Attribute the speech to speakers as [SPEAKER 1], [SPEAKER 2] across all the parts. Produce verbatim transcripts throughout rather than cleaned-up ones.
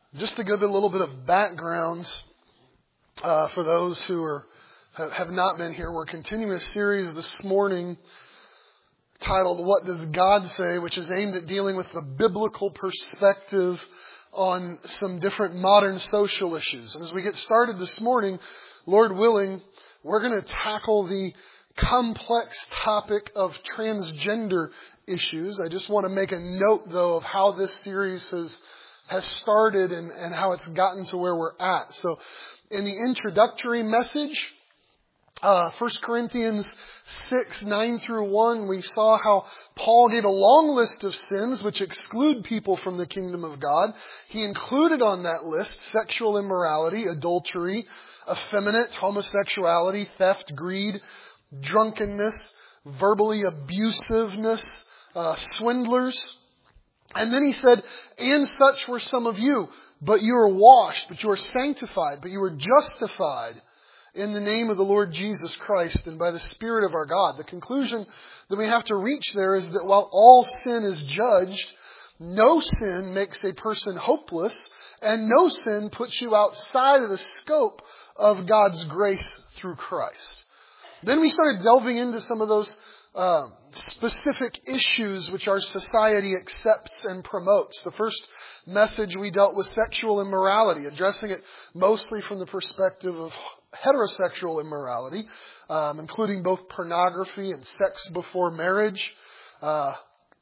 [SPEAKER 1] Just to give a little bit of background uh, for those who are have not been here, we're continuing a series this morning titled "What Does God Say?", which is aimed at dealing with the biblical perspective on some different modern social issues. And as we get started this morning, Lord willing, we're going to tackle the complex topic of transgender issues. I just want to make a note, though, of how this series has has started and, and how it's gotten to where we're at. So in the introductory message, uh, First Corinthians six, nine through one, we saw how Paul gave a long list of sins which exclude people from the kingdom of God. He included on that list sexual immorality, adultery, effeminate, homosexuality, theft, greed, drunkenness, verbally abusiveness, uh, swindlers. And then he said, and such were some of you, but you are washed, but you are sanctified, but you are justified in the name of the Lord Jesus Christ and by the Spirit of our God. The conclusion that we have to reach there is that while all sin is judged, no sin makes a person hopeless, and no sin puts you outside of the scope of God's grace through Christ. Then we started delving into some of those uh, specific issues which our society accepts and promotes. The first message we dealt with sexual immorality, addressing it mostly from the perspective of heterosexual immorality, um, including both pornography and sex before marriage. Uh,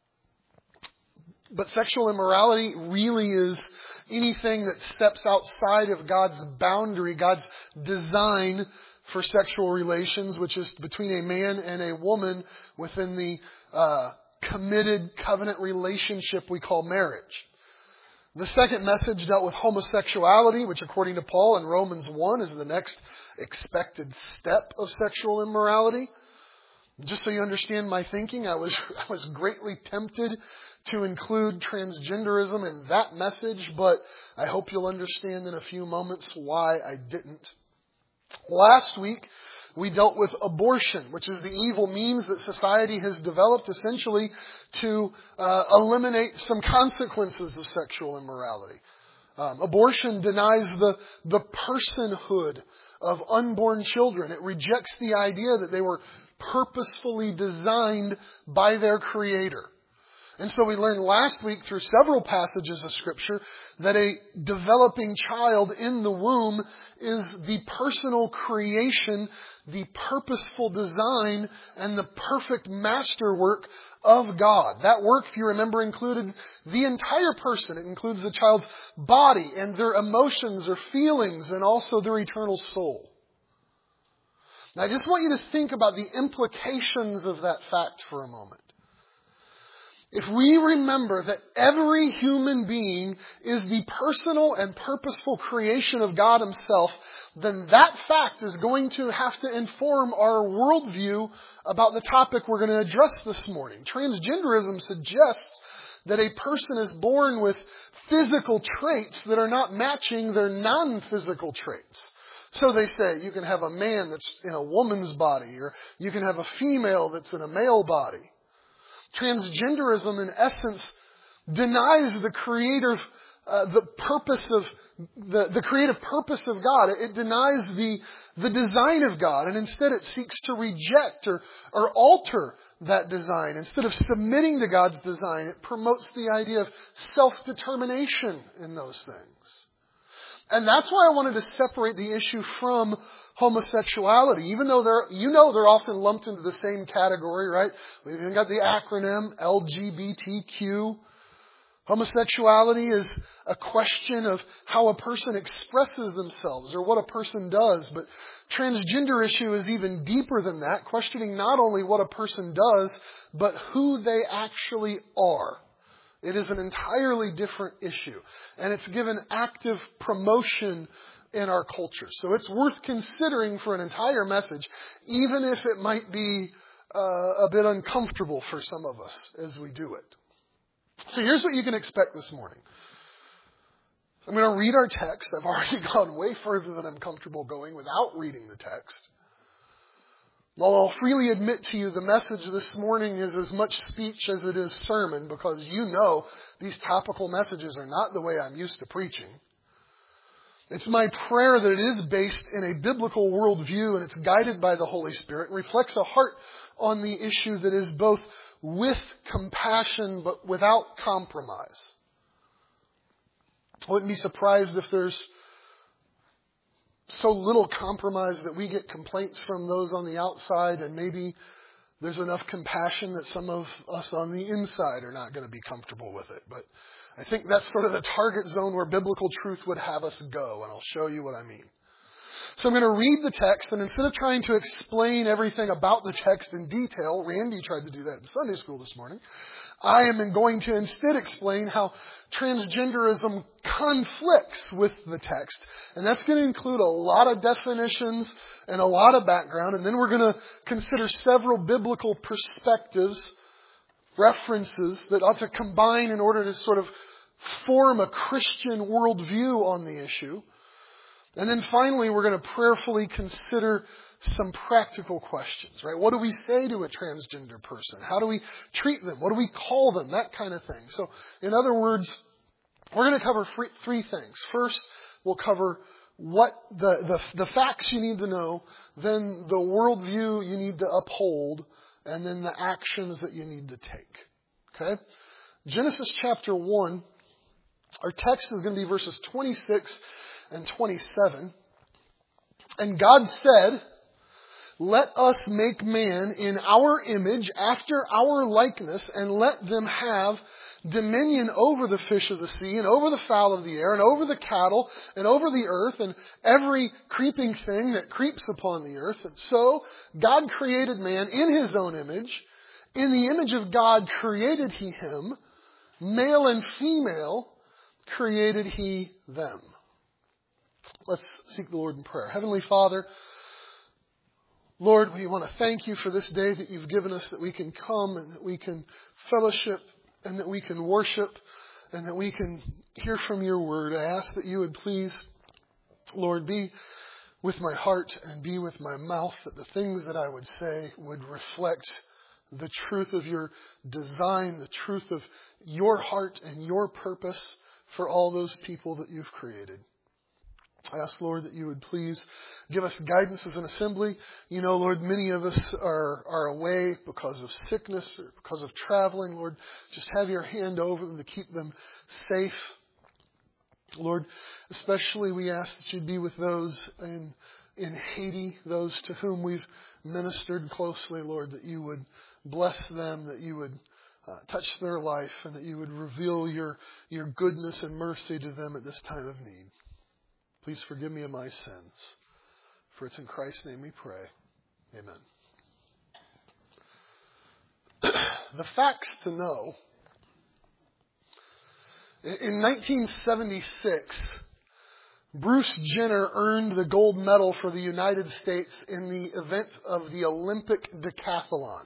[SPEAKER 1] but sexual immorality really is anything that steps outside of God's boundary, God's design for sexual relations, which is between a man and a woman within the uh, committed covenant relationship we call marriage. The second message dealt with homosexuality, which according to Paul in Romans one is the next expected step of sexual immorality. Just so you understand my thinking, I was I was greatly tempted to include transgenderism in that message, but I hope you'll understand in a few moments why I didn't. Last week, we dealt with abortion, which is the evil means that society has developed essentially to uh, eliminate some consequences of sexual immorality. Um, abortion denies the, the personhood of unborn children. It rejects the idea that they were purposefully designed by their Creator. And so we learned last week through several passages of Scripture that a developing child in the womb is the personal creation, the purposeful design, and the perfect masterwork of God. That work, if you remember, included the entire person. It includes the child's body and their emotions, their feelings, and also their eternal soul. Now, I just want you to think about the implications of that fact for a moment. If we remember that every human being is the personal and purposeful creation of God Himself, then that fact is going to have to inform our worldview about the topic we're going to address this morning. Transgenderism suggests that a person is born with physical traits that are not matching their non-physical traits. So they say you can have a man that's in a woman's body, or you can have a female that's in a male body. Transgenderism, in essence, denies the creative, uh, the purpose of the, the creative purpose of God. It, it denies the the design of God, and instead it seeks to reject or or alter that design. Instead of submitting to God's design, it promotes the idea of self-determination in those things. And that's why I wanted to separate the issue from homosexuality, even though they're, you know, they're often lumped into the same category, right? We've even got the acronym L G B T Q. Homosexuality is a question of how a person expresses themselves or what a person does. But transgender issue is even deeper than that, questioning not only what a person does, but who they actually are. It is an entirely different issue, and it's given active promotion in our culture. So it's worth considering for an entire message, even if it might be uh, a bit uncomfortable for some of us as we do it. So here's what you can expect this morning. I'm going to read our text. I've already gone way further than I'm comfortable going without reading the text. Well, I'll freely admit to you the message this morning is as much speech as it is sermon, because you know these topical messages are not the way I'm used to preaching. It's my prayer that it is based in a biblical worldview and it's guided by the Holy Spirit and reflects a heart on the issue that is both with compassion but without compromise. I wouldn't be surprised if there's so little compromise that we get complaints from those on the outside, and maybe there's enough compassion that some of us on the inside are not going to be comfortable with it. But I think that's sort of the target zone where biblical truth would have us go, and I'll show you what I mean. So I'm going to read the text, and instead of trying to explain everything about the text in detail, Randy tried to do that in Sunday school this morning, I am going to instead explain how transgenderism conflicts with the text. And that's going to include a lot of definitions and a lot of background, and then we're going to consider several biblical perspectives, references that ought to combine in order to sort of form a Christian worldview on the issue. And then finally, we're going to prayerfully consider some practical questions, right? What do we say to a transgender person? How do we treat them? What do we call them? That kind of thing. So, in other words, we're going to cover three things. First, we'll cover what the, the, the facts you need to know, then the worldview you need to uphold, and then the actions that you need to take. Okay? Genesis chapter one, our text is going to be verses twenty-six and twenty-seven. And God said, "Let us make man in our image, after our likeness, and let them have dominion over the fish of the sea, and over the fowl of the air, and over the cattle, and over the earth, and every creeping thing that creeps upon the earth." And so God created man in His own image. In the image of God created He him. Male and female created He them. Let's seek the Lord in prayer. Heavenly Father, Lord, we want to thank You for this day that You've given us, that we can come and that we can fellowship and that we can worship and that we can hear from Your word. I ask that You would please, Lord, be with my heart and be with my mouth, that the things that I would say would reflect the truth of Your design, the truth of Your heart and Your purpose for all those people that You've created. I ask, Lord, that You would please give us guidance as an assembly. You know, Lord, many of us are, are away because of sickness or because of traveling. Lord, just have Your hand over them to keep them safe. Lord, especially we ask that You'd be with those in, in Haiti, those to whom we've ministered closely, Lord, that You would bless them, that You would uh, touch their life, and that You would reveal Your, Your goodness and mercy to them at this time of need. Please forgive me of my sins. For it's in Christ's name we pray. Amen. The facts to know. In nineteen seventy-six, Bruce Jenner earned the gold medal for the United States in the event of the Olympic decathlon.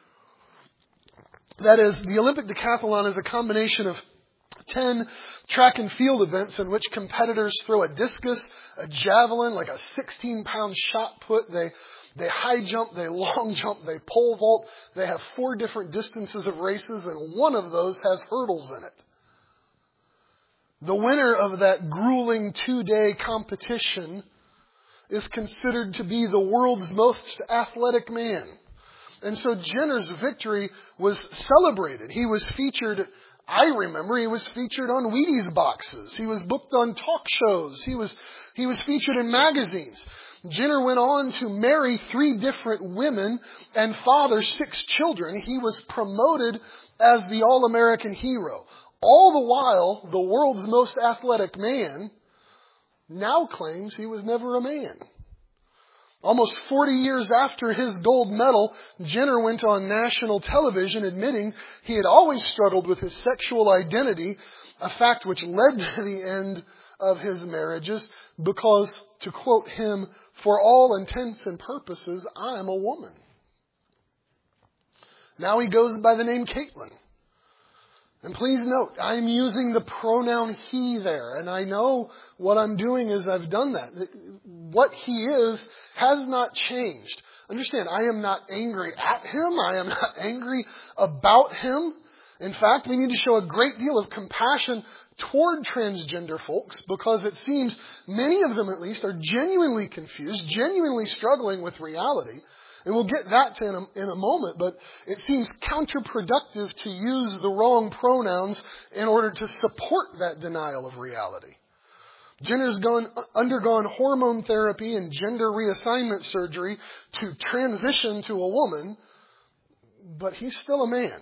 [SPEAKER 1] That is, the Olympic decathlon is a combination of ten track and field events in which competitors throw a discus, a javelin, like a sixteen pound shot put. They, they high jump, they long jump, they pole vault. They have four different distances of races, and one of those has hurdles in it. The winner of that grueling two-day competition is considered to be the world's most athletic man. And so Jenner's victory was celebrated. He was featured, I remember, he was featured on Wheaties boxes. He was booked on talk shows. He was, he was featured in magazines. Jenner went on to marry three different women and father six children. He was promoted as the All-American hero. All the while, the world's most athletic man now claims he was never a man. Almost forty years after his gold medal, Jenner went on national television admitting he had always struggled with his sexual identity, a fact which led to the end of his marriages because, to quote him, "For all intents and purposes, I'm a woman." Now he goes by the name Caitlyn. And please note, I'm using the pronoun he there, and I know what I'm doing is I've done that. What he is has not changed. Understand, I am not angry at him. I am not angry about him. In fact, we need to show a great deal of compassion toward transgender folks because it seems many of them at least are genuinely confused, genuinely struggling with reality. And we'll get that to in a, in a moment, but it seems counterproductive to use the wrong pronouns in order to support that denial of reality. Jenner's gone, undergone hormone therapy and gender reassignment surgery to transition to a woman, but he's still a man.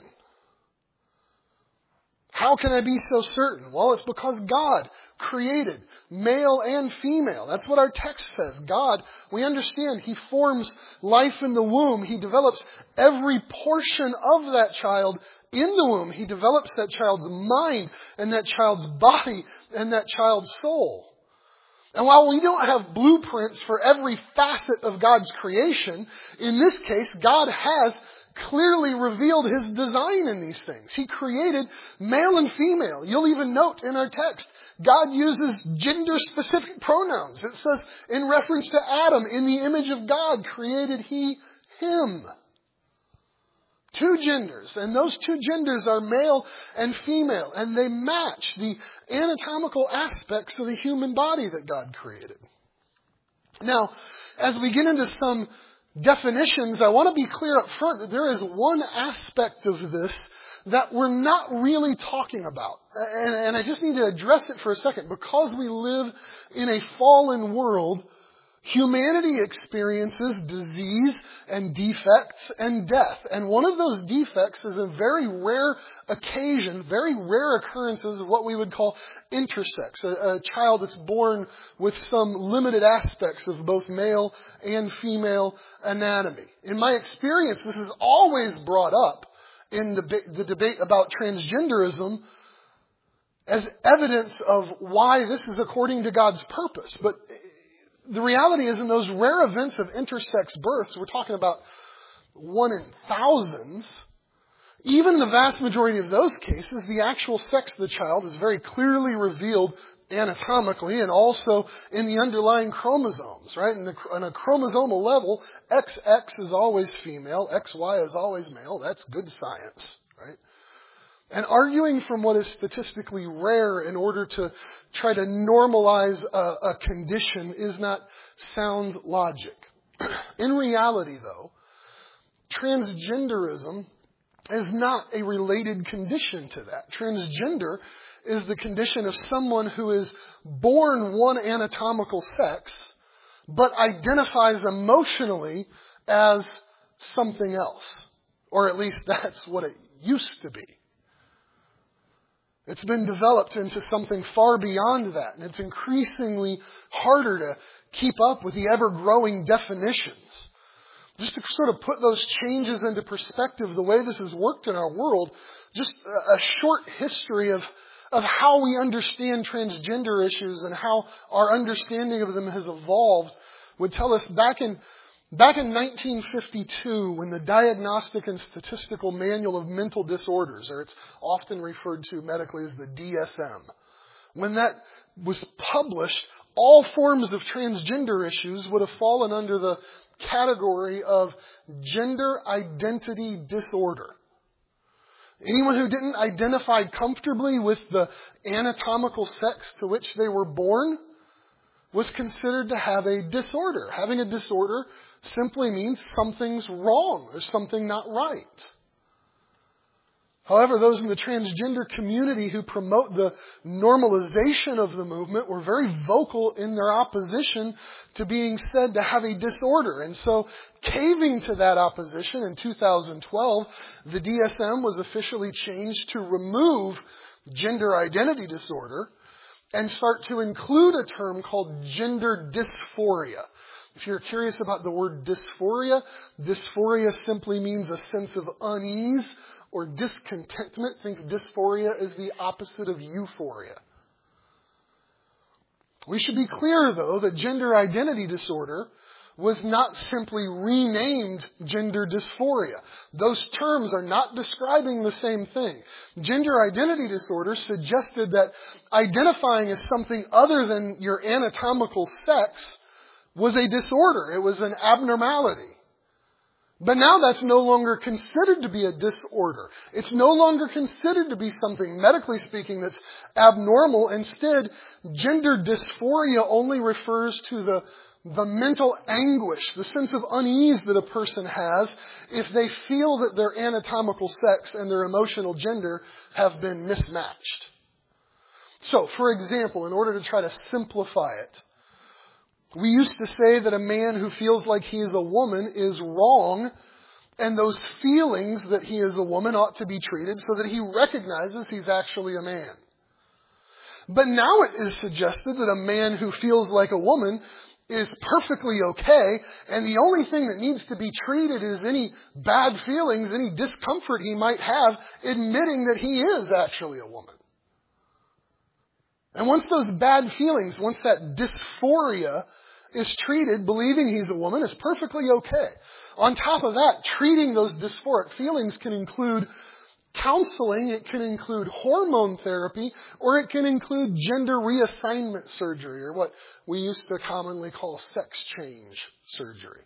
[SPEAKER 1] How can I be so certain? Well, it's because God created male and female. That's what our text says. God, we understand, He forms life in the womb. He develops every portion of that child in the womb. He develops that child's mind and that child's body and that child's soul. And while we don't have blueprints for every facet of God's creation, in this case, God has clearly revealed His design in these things. He created male and female. You'll even note in our text, God uses gender-specific pronouns. It says, in reference to Adam, in the image of God created He him. Two genders, and those two genders are male and female, and they match the anatomical aspects of the human body that God created. Now, as we get into some definitions, I want to be clear up front that there is one aspect of this that we're not really talking about. And, and I just need to address it for a second. Because we live in a fallen world, humanity experiences disease and defects and death. And one of those defects is a very rare occasion, very rare occurrences of what we would call intersex, a, a child that's born with some limited aspects of both male and female anatomy. In my experience, this is always brought up in the, the debate about transgenderism as evidence of why this is according to God's purpose. But the reality is, in those rare events of intersex births, we're talking about one in thousands, even in the vast majority of those cases, the actual sex of the child is very clearly revealed anatomically and also in the underlying chromosomes, right? And on a chromosomal level, X X is always female, X Y is always male. That's good science, right? And arguing from what is statistically rare in order to try to normalize a, a condition is not sound logic. In reality, though, transgenderism is not a related condition to that. Transgender is the condition of someone who is born one anatomical sex, but identifies emotionally as something else. Or at least that's what it used to be. It's been developed into something far beyond that, and it's increasingly harder to keep up with the ever-growing definitions. Just to sort of put those changes into perspective, the way this has worked in our world, just a short history of, of how we understand transgender issues and how our understanding of them has evolved would tell us back in Back in nineteen fifty-two, when the Diagnostic and Statistical Manual of Mental Disorders, or it's often referred to medically as the D S M, when that was published, all forms of transgender issues would have fallen under the category of gender identity disorder. Anyone who didn't identify comfortably with the anatomical sex to which they were born was considered to have a disorder. Having a disorder simply means something's wrong or something not right. However, those in the transgender community who promote the normalization of the movement were very vocal in their opposition to being said to have a disorder. And so, caving to that opposition in two thousand twelve, the D S M was officially changed to remove gender identity disorder and start to include a term called gender dysphoria. If you're curious about the word dysphoria, dysphoria simply means a sense of unease or discontentment. Think dysphoria is the opposite of euphoria. We should be clear, though, that gender identity disorder was not simply renamed gender dysphoria. Those terms are not describing the same thing. Gender identity disorder suggested that identifying as something other than your anatomical sex was a disorder. It was an abnormality. But now that's no longer considered to be a disorder. It's no longer considered to be something, medically speaking, that's abnormal. Instead, gender dysphoria only refers to the, the mental anguish, the sense of unease that a person has if they feel that their anatomical sex and their emotional gender have been mismatched. So, for example, in order to try to simplify it, we used to say that a man who feels like he is a woman is wrong, and those feelings that he is a woman ought to be treated so that he recognizes he's actually a man. But now it is suggested that a man who feels like a woman is perfectly okay, and the only thing that needs to be treated is any bad feelings, any discomfort he might have, admitting that he is actually a woman. And once those bad feelings, once that dysphoria is treated, believing he's a woman is perfectly okay. On top of that, treating those dysphoric feelings can include counseling, it can include hormone therapy, or it can include gender reassignment surgery, or what we used to commonly call sex change surgery.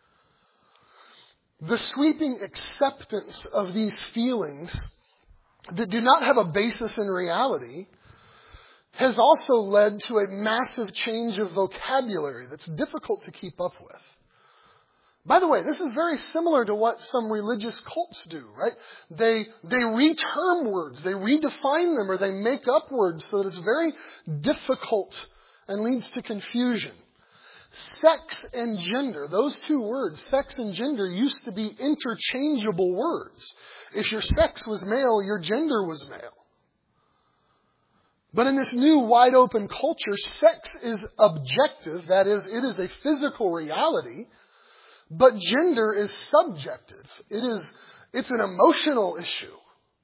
[SPEAKER 1] The sweeping acceptance of these feelings that do not have a basis in reality has also led to a massive change of vocabulary that's difficult to keep up with. By the way, this is very similar to what some religious cults do, right? They, they reterm words, they redefine them, or they make up words so that it's very difficult and leads to confusion. Sex and gender, those two words, sex and gender, used to be interchangeable words. If your sex was male, your gender was male. But in this new wide open culture, sex is objective, that is, it is a physical reality, but gender is subjective. It is, it's an emotional issue.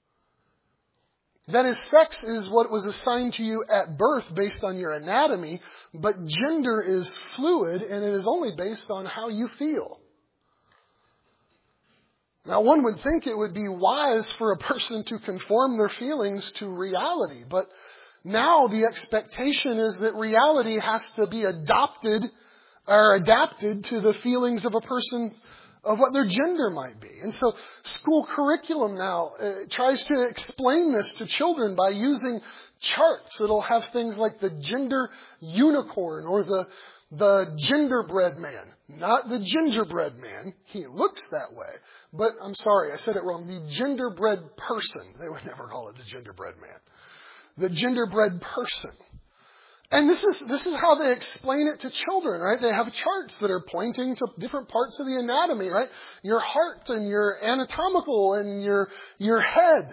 [SPEAKER 1] That is, sex is what was assigned to you at birth based on your anatomy, but gender is fluid and it is only based on how you feel. Now, one would think it would be wise for a person to conform their feelings to reality, but now the expectation is that reality has to be adopted or adapted to the feelings of a person, of what their gender might be. And so school curriculum now uh, tries to explain this to children by using charts that'll have things like the gender unicorn or the the gingerbread man. Not the gingerbread man. He looks that way. But I'm sorry, I said it wrong. The gingerbread person. They would never call it the gingerbread man. The gingerbread person. And this is this is how they explain it to children, right? They have charts that are pointing to different parts of the anatomy, right? Your heart and your anatomical and your your head.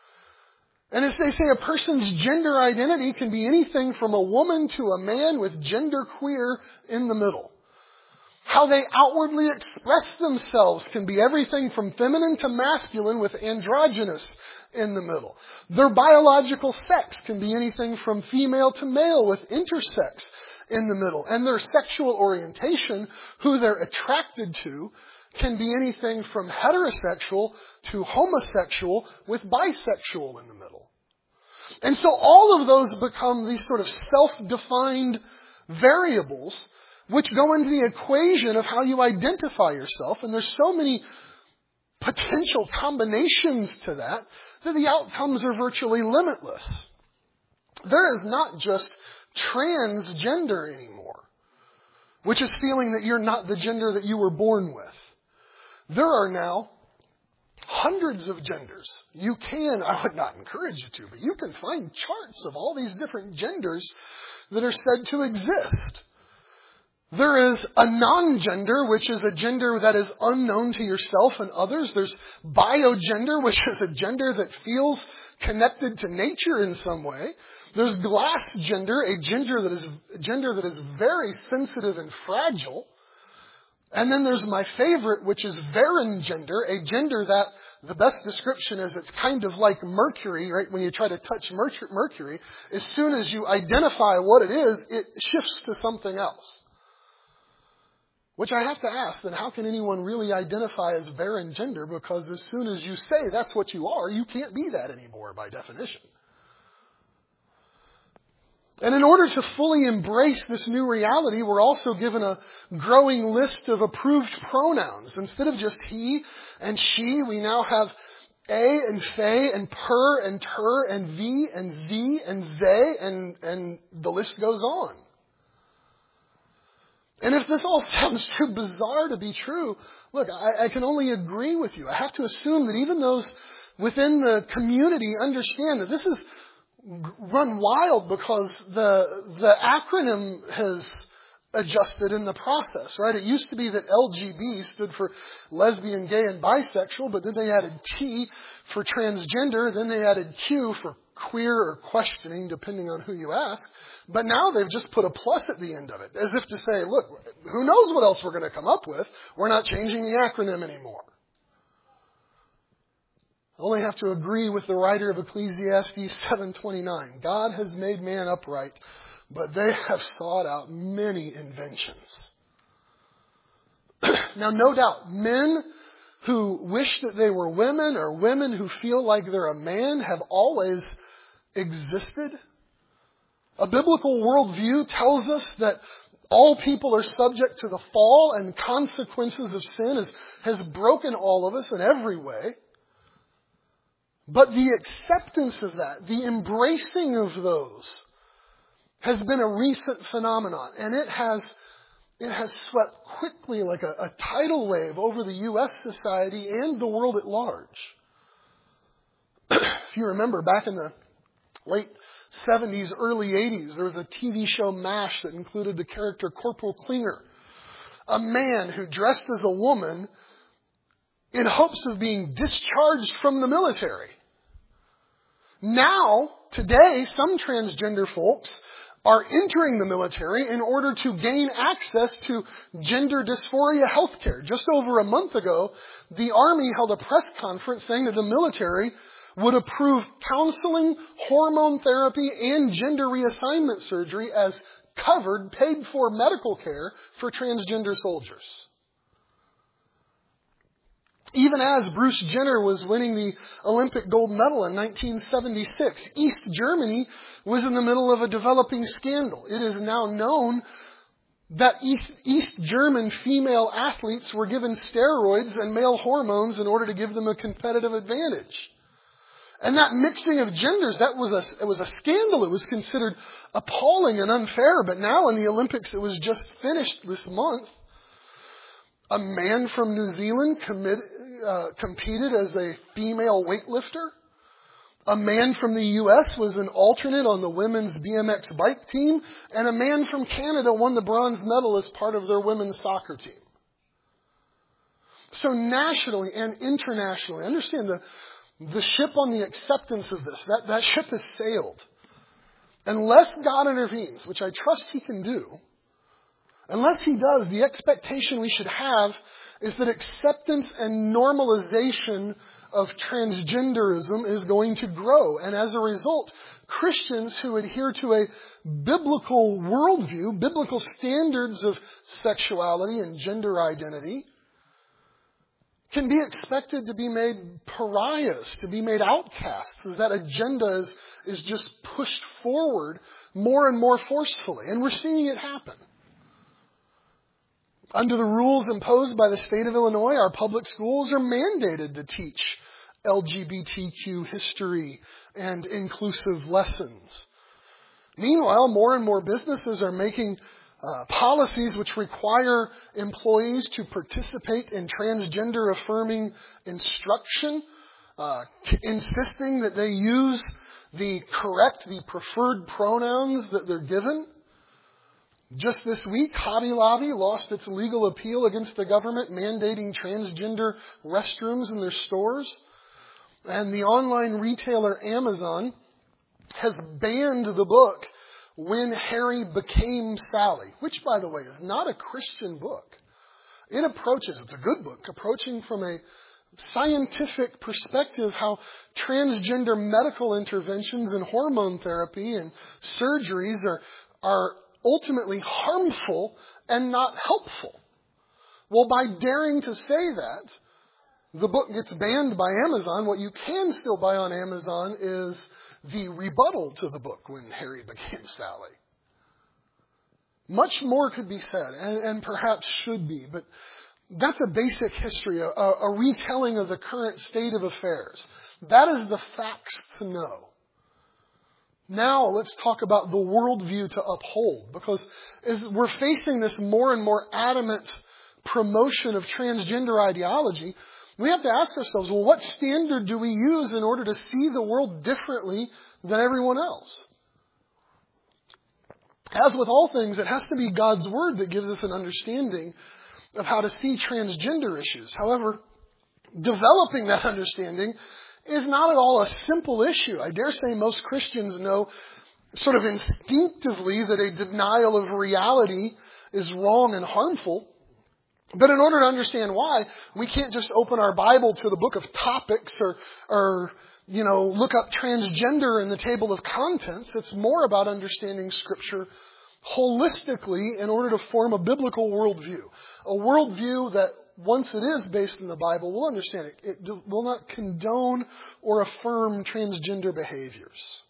[SPEAKER 1] And as they say, a person's gender identity can be anything from a woman to a man with gender queer in the middle. How they outwardly express themselves can be everything from feminine to masculine with androgynous in the middle. Their biological sex can be anything from female to male with intersex in the middle. And their sexual orientation, who they're attracted to, can be anything from heterosexual to homosexual with bisexual in the middle. And so all of those become these sort of self-defined variables which go into the equation of how you identify yourself. And there's so many potential combinations to that that the outcomes are virtually limitless. There is not just transgender anymore, which is feeling that you're not the gender that you were born with. There are now hundreds of genders. You can, I would not encourage you to, but you can find charts of all these different genders that are said to exist. There is a non-gender, which is a gender that is unknown to yourself and others. There's biogender, which is a gender that feels connected to nature in some way. There's glass gender, a gender that is a gender that is very sensitive and fragile. And then there's my favorite, which is Varen gender, a gender that the best description is it's kind of like Mercury, right? When you try to touch Mercury, as soon as you identify what it is, it shifts to something else. Which I have to ask, then how can anyone really identify as Varen gender? Because as soon as you say that's what you are, you can't be that anymore by definition. And in order to fully embrace this new reality, we're also given a growing list of approved pronouns. Instead of just he and she, we now have a and fe and per and ter and vi and thee and they, and, and the list goes on. And if this all sounds too bizarre to be true, look, I, I can only agree with you. I have to assume that even those within the community understand that this is run wild because the the acronym has adjusted in the process, right? It used to be that L G B stood for lesbian, gay, and bisexual, but then they added T for transgender, then they added Q for queer or questioning, depending on who you ask. But now they've just put a plus at the end of it, as if to say, look, who knows what else we're going to come up with? We're not changing the acronym anymore. I only have to agree with the writer of Ecclesiastes seven twenty-nine. God has made man upright, but they have sought out many inventions. Now, no doubt, men who wish that they were women or women who feel like they're a man have always existed. A biblical worldview tells us that all people are subject to the fall and consequences of sin has, has broken all of us in every way. But the acceptance of that, the embracing of those, has been a recent phenomenon. And it has it has swept quickly like a, a tidal wave over the U S society and the world at large. If you remember, back in the late seventies, early eighties, there was a T V show, MASH, that included the character Corporal Klinger, a man who dressed as a woman in hopes of being discharged from the military. Now, today, some transgender folks are entering the military in order to gain access to gender dysphoria health care. Just over a month ago, the Army held a press conference saying that the military would approve counseling, hormone therapy, and gender reassignment surgery as covered, paid-for medical care for transgender soldiers. Even as Bruce Jenner was winning the Olympic gold medal in nineteen seventy-six, East Germany was in the middle of a developing scandal. It is now known that East, East German female athletes were given steroids and male hormones in order to give them a competitive advantage. And that mixing of genders, that was a, it was a scandal. It was considered appalling and unfair. But now in the Olympics, it was just finished this month, a man from New Zealand commit, uh, competed as a female weightlifter. A man from the U S was an alternate on the women's B M X bike team. And a man from Canada won the bronze medal as part of their women's soccer team. So nationally and internationally, understand the, the ship on the acceptance of this, that, that ship has sailed. Unless God intervenes, which I trust He can do, unless He does, the expectation we should have is that acceptance and normalization of transgenderism is going to grow. And as a result, Christians who adhere to a biblical worldview, biblical standards of sexuality and gender identity, can be expected to be made pariahs, to be made outcasts. That agenda is, is just pushed forward more and more forcefully. And we're seeing it happen. Under the rules imposed by the state of Illinois, our public schools are mandated to teach L G B T Q history and inclusive lessons. Meanwhile, more and more businesses are making uh, policies which require employees to participate in transgender affirming instruction, uh, insisting that they use the correct, the preferred pronouns that they're given. Just this week, Hobby Lobby lost its legal appeal against the government mandating transgender restrooms in their stores. And the online retailer Amazon has banned the book When Harry Became Sally, which, by the way, is not a Christian book. It approaches, it's a good book, approaching from a scientific perspective how transgender medical interventions and hormone therapy and surgeries are, are ultimately harmful and not helpful. Well, by daring to say that, the book gets banned by Amazon. What you can still buy on Amazon is the rebuttal to the book when Harry became Sally. Much more could be said, and, and perhaps should be, but that's a basic history, a, a retelling of the current state of affairs. That is the facts to know. Now let's talk about the worldview to uphold, because as we're facing this more and more adamant promotion of transgender ideology, we have to ask ourselves, well, what standard do we use in order to see the world differently than everyone else? As with all things, it has to be God's Word that gives us an understanding of how to see transgender issues. However, developing that understanding is not at all a simple issue. I dare say most Christians know sort of instinctively that a denial of reality is wrong and harmful. But in order to understand why, we can't just open our Bible to the book of topics or, or you know, look up transgender in the table of contents. It's more about understanding Scripture holistically in order to form a biblical worldview. A worldview that, once it is based in the Bible, we'll understand it. It will not condone or affirm transgender behaviors.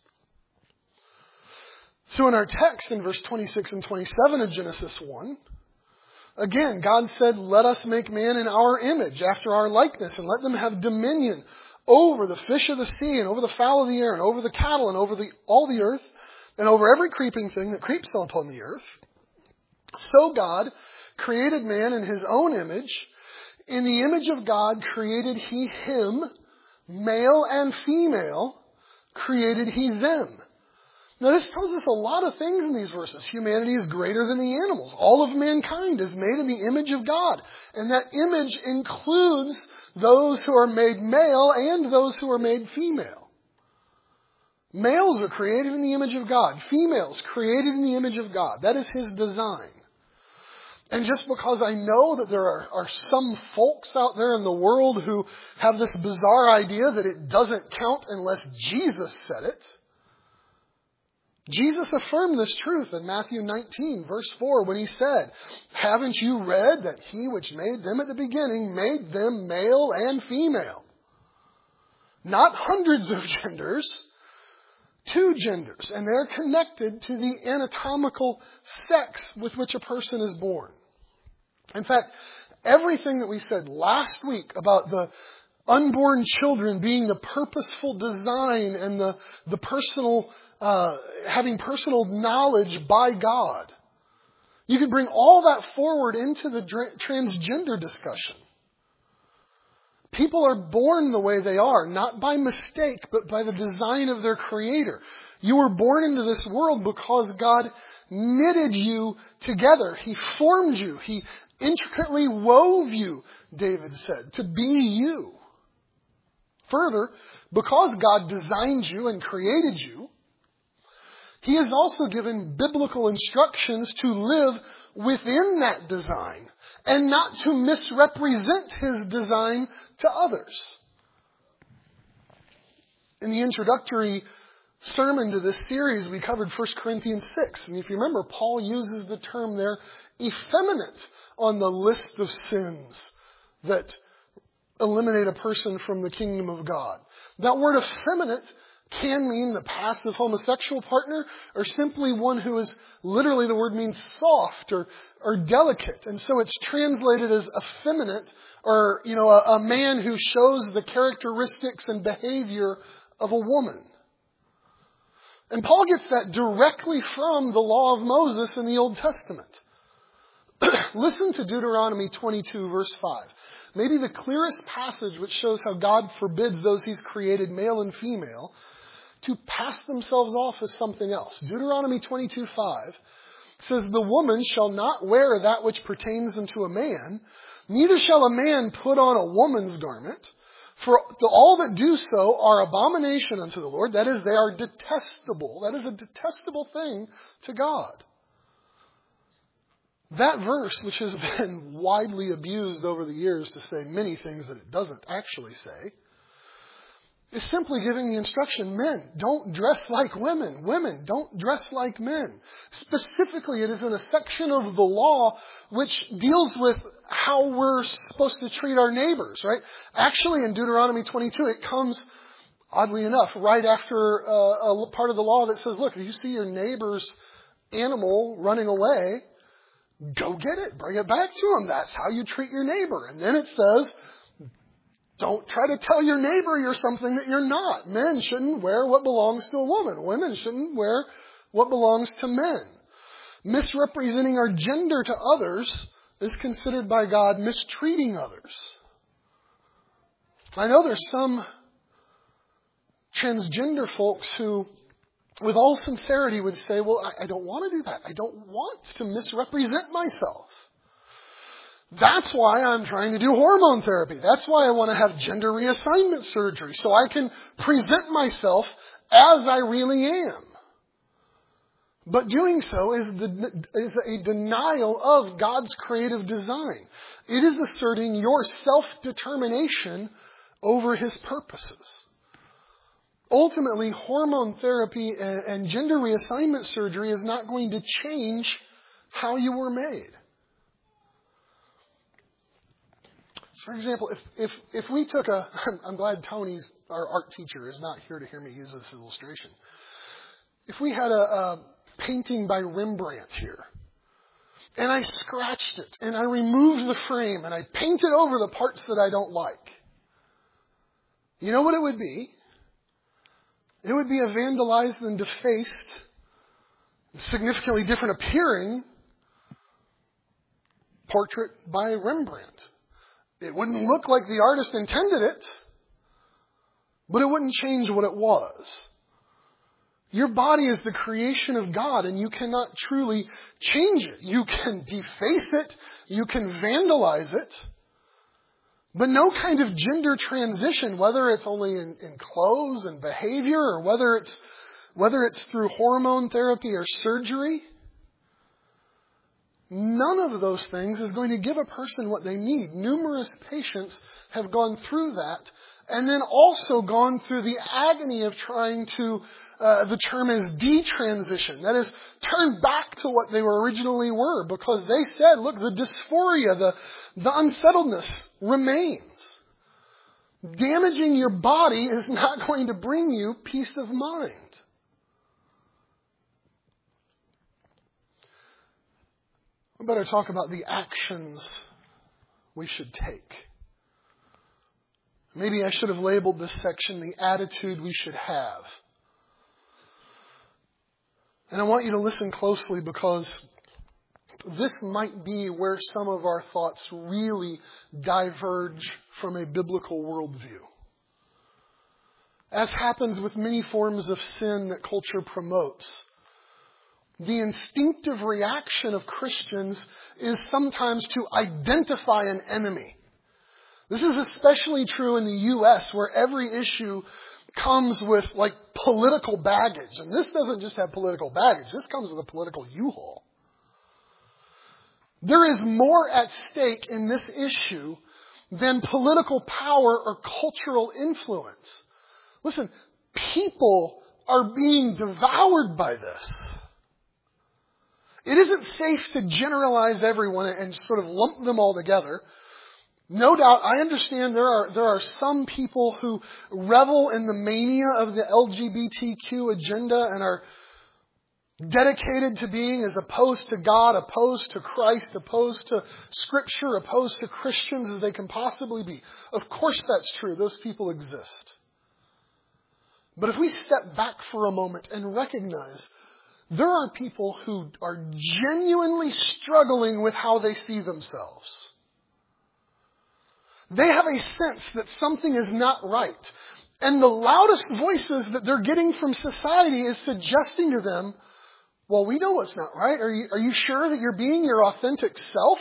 [SPEAKER 1] So in our text in verse twenty-six and twenty-seven of Genesis one, again, God said, let us make man in our image, after our likeness, and let them have dominion over the fish of the sea, and over the fowl of the air, and over the cattle, and over the, all the earth, and over every creeping thing that creeps upon the earth. So God created man in his own image. In the image of God created he him, male and female created he them. Now this tells us a lot of things in these verses. Humanity is greater than the animals. All of mankind is made in the image of God. And that image includes those who are made male and those who are made female. Males are created in the image of God. Females created in the image of God. That is his design. And just because I know that there are, are some folks out there in the world who have this bizarre idea that it doesn't count unless Jesus said it, Jesus affirmed this truth in Matthew nineteen, verse four, when he said, haven't you read that he which made them at the beginning made them male and female? Not hundreds of genders, two genders. And they're connected to the anatomical sex with which a person is born. In fact, everything that we said last week about the unborn children being the purposeful design and the, the personal, uh, having personal knowledge by God, you could bring all that forward into the dra- transgender discussion. People are born the way they are, not by mistake, but by the design of their Creator. You were born into this world because God knitted you together. He formed you. He intricately wove you, David said, to be you. Further, because God designed you and created you, He has also given biblical instructions to live within that design and not to misrepresent His design to others. In the introductory sermon to this series, we covered First Corinthians six. And if you remember, Paul uses the term there, effeminate, on the list of sins that eliminate a person from the kingdom of God. That word effeminate can mean the passive homosexual partner, or simply one who is, literally the word means soft or, or delicate. And so it's translated as effeminate, or, you know, a, a man who shows the characteristics and behavior of a woman. And Paul gets that directly from the law of Moses in the Old Testament. Listen to Deuteronomy twenty-two, verse five. Maybe the clearest passage which shows how God forbids those He's created, male and female, to pass themselves off as something else. Deuteronomy twenty-two, five says, the woman shall not wear that which pertains unto a man, neither shall a man put on a woman's garment, for the, all that do so are abomination unto the Lord. That is, they are detestable. That is a detestable thing to God. That verse, which has been widely abused over the years to say many things that it doesn't actually say, is simply giving the instruction, men, don't dress like women. Women, don't dress like men. Specifically, it is in a section of the law which deals with how we're supposed to treat our neighbors, right? Actually, in Deuteronomy twenty-two, it comes Oddly enough, right after uh, a part of the law that says, look, if you see your neighbor's animal running away, go get it, bring it back to him. That's how you treat your neighbor. And then it says, don't try to tell your neighbor you're something that you're not. Men shouldn't wear what belongs to a woman. Women shouldn't wear what belongs to men. Misrepresenting our gender to others is considered by God mistreating others. I know there's some transgender folks who, with all sincerity, would say, well, I, I don't want to do that. I don't want to misrepresent myself. That's why I'm trying to do hormone therapy. That's why I want to have gender reassignment surgery, so I can present myself as I really am. But doing so is, the, is a denial of God's creative design. It is asserting your self-determination over His purposes. Ultimately, hormone therapy and, and gender reassignment surgery is not going to change how you were made. So for example, if, if, if we took a, I'm glad Tony's, our art teacher, is not here to hear me use this illustration. If we had a, a painting by Rembrandt here, and I scratched it, and I removed the frame, and I painted over the parts that I don't like, you know what it would be? It would be a vandalized and defaced, significantly different appearing portrait by Rembrandt. It wouldn't look like the artist intended it, but it wouldn't change what it was. Your body is the creation of God, and you cannot truly change it. You can deface it, you can vandalize it, but no kind of gender transition, whether it's only in, in clothes and behavior, or whether it's whether it's through hormone therapy or surgery, none of those things is going to give a person what they need. Numerous patients have gone through that, and then also gone through the agony of trying to, uh, the term is detransition. That is, turn back to what they were originally were, because they said, look, the dysphoria, the, the unsettledness remains. Damaging your body is not going to bring you peace of mind. We better talk about the actions we should take. Maybe I should have labeled this section the attitude we should have. And I want you to listen closely, because this might be where some of our thoughts really diverge from a biblical worldview. As happens with many forms of sin that culture promotes, the instinctive reaction of Christians is sometimes to identify an enemy. This is especially true in the U S, where every issue comes with like political baggage. And this doesn't just have political baggage. This comes with a political U-Haul. There is more at stake in this issue than political power or cultural influence. Listen, people are being devoured by this. It isn't safe to generalize everyone and sort of lump them all together. No doubt, I understand there are there are some people who revel in the mania of the L G B T Q agenda and are dedicated to being as opposed to God, opposed to Christ, opposed to Scripture, opposed to Christians as they can possibly be. Of course that's true. Those people exist. But if we step back for a moment and recognize there are people who are genuinely struggling with how they see themselves. They have a sense that something is not right. And the loudest voices that they're getting from society is suggesting to them, well, we know what's not right. Are you, are you sure that you're being your authentic self?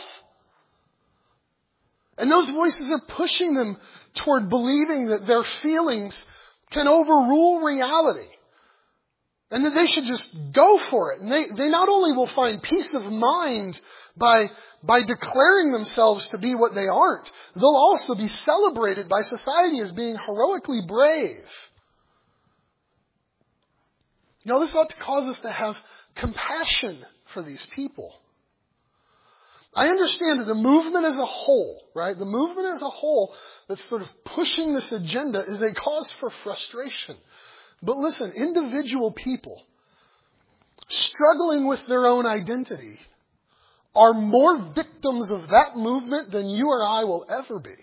[SPEAKER 1] And those voices are pushing them toward believing that their feelings can overrule reality. And that they should just go for it. And they, they not only will find peace of mind by, by declaring themselves to be what they aren't, they'll also be celebrated by society as being heroically brave. Now, this ought to cause us to have compassion for these people. I understand that the movement as a whole, right, the movement as a whole that's sort of pushing this agenda is a cause for frustration. But listen, individual people struggling with their own identity are more victims of that movement than you or I will ever be.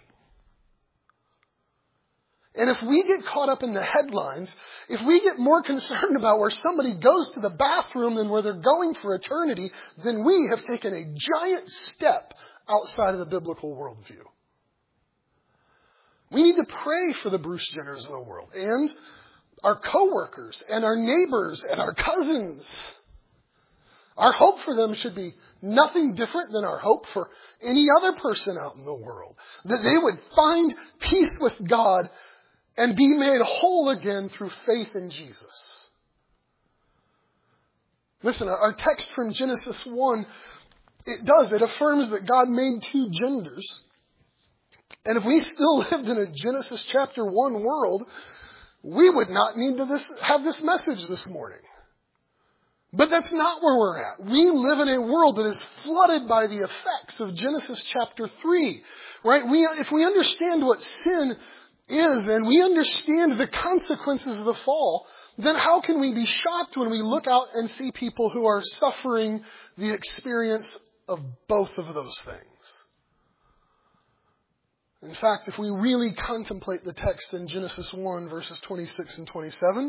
[SPEAKER 1] And if we get caught up in the headlines, if we get more concerned about where somebody goes to the bathroom than where they're going for eternity, then we have taken a giant step outside of the biblical worldview. We need to pray for the Bruce Jenners of the world and our coworkers and our neighbors and our cousins. Our hope for them should be nothing different than our hope for any other person out in the world. That they would find peace with God and be made whole again through faith in Jesus. Listen, our text from Genesis one, it does, it affirms that God made two genders. And if we still lived in a Genesis chapter one world, we would not need to this, have this message this morning. But that's not where we're at. We live in a world that is flooded by the effects of Genesis chapter three. Right? We, if we understand what sin is and we understand the consequences of the fall, then how can we be shocked when we look out and see people who are suffering the experience of both of those things? In fact, if we really contemplate the text in Genesis one, verses twenty-six and twenty-seven,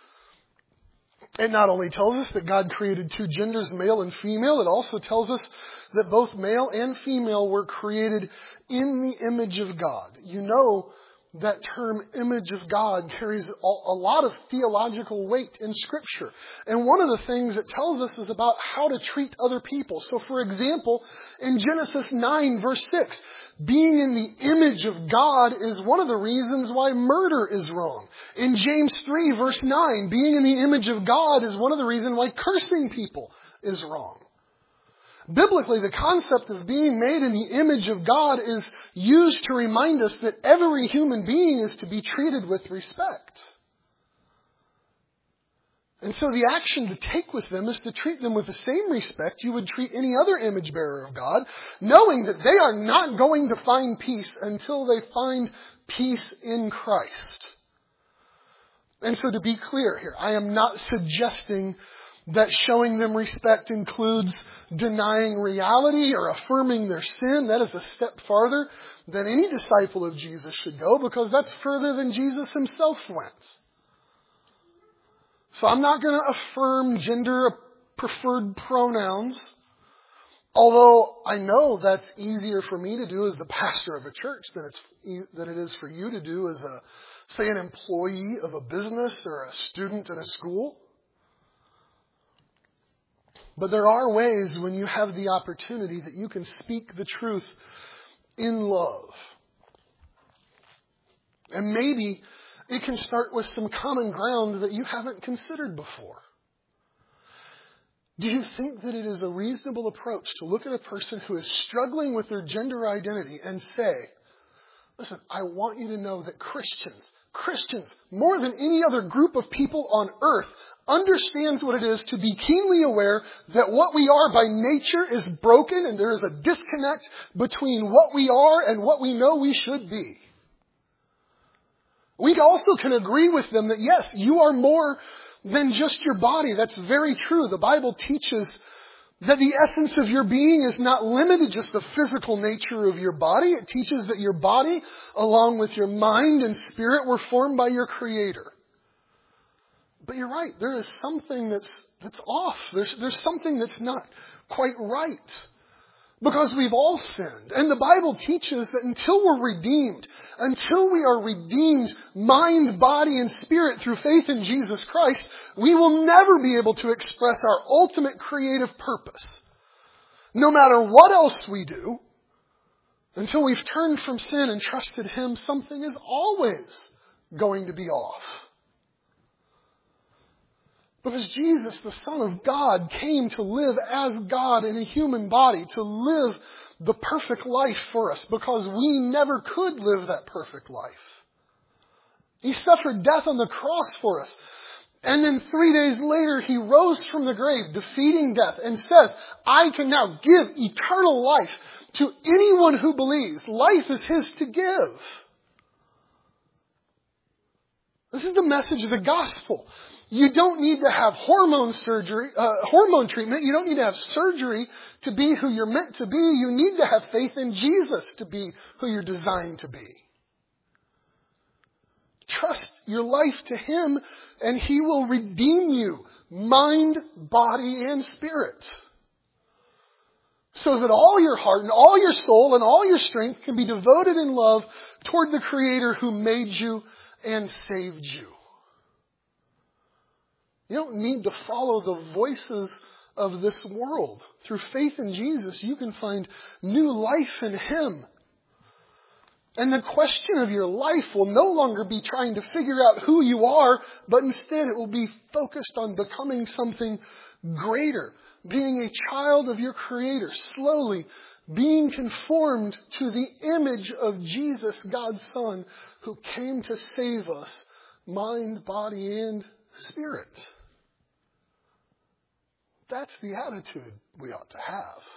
[SPEAKER 1] it not only tells us that God created two genders, male and female, it also tells us that both male and female were created in the image of God. You know, that term image of God carries a lot of theological weight in Scripture. And one of the things it tells us is about how to treat other people. So for example, in Genesis nine verse six, being in the image of God is one of the reasons why murder is wrong. In James three verse nine, being in the image of God is one of the reasons why cursing people is wrong. Biblically, the concept of being made in the image of God is used to remind us that every human being is to be treated with respect. And so the action to take with them is to treat them with the same respect you would treat any other image bearer of God, knowing that they are not going to find peace until they find peace in Christ. And so to be clear here, I am not suggesting that showing them respect includes denying reality or affirming their sin. That is a step farther than any disciple of Jesus should go, because that's further than Jesus himself went. So I'm not going to affirm gender preferred pronouns, although I know that's easier for me to do as the pastor of a church than it's than it is for you to do as a, say, an employee of a business or a student in a school. But there are ways when you have the opportunity that you can speak the truth in love. And maybe it can start with some common ground that you haven't considered before. Do you think that it is a reasonable approach to look at a person who is struggling with their gender identity and say, listen, I want you to know that Christians, Christians, more than any other group of people on earth, understands what it is to be keenly aware that what we are by nature is broken and there is a disconnect between what we are and what we know we should be. We also can agree with them that yes, you are more than just your body. That's very true. The Bible teaches that the essence of your being is not limited to just the physical nature of your body. It teaches that your body, along with your mind and spirit, were formed by your Creator. But you're right, there is something that's that's off. There's, there's something that's not quite right. Because we've all sinned. And the Bible teaches that until we're redeemed, until we are redeemed mind, body, and spirit through faith in Jesus Christ, we will never be able to express our ultimate creative purpose. No matter what else we do, until we've turned from sin and trusted Him, something is always going to be off. Because Jesus, the Son of God, came to live as God in a human body, to live the perfect life for us, because we never could live that perfect life. He suffered death on the cross for us. And then three days later, he rose from the grave, defeating death, and says, I can now give eternal life to anyone who believes. Life is his to give. This is the message of the gospel. You don't need to have hormone surgery, uh, hormone treatment. You don't need to have surgery to be who you're meant to be. You need to have faith in Jesus to be who you're designed to be. Trust your life to him, and he will redeem you, mind, body, and spirit. So that all your heart and all your soul and all your strength can be devoted in love toward the Creator who made you and saved you. You don't need to follow the voices of this world. Through faith in Jesus, you can find new life in him. And the question of your life will no longer be trying to figure out who you are, but instead it will be focused on becoming something greater, being a child of your Creator, slowly being conformed to the image of Jesus, God's Son, who came to save us, mind, body, and spirit. That's the attitude we ought to have.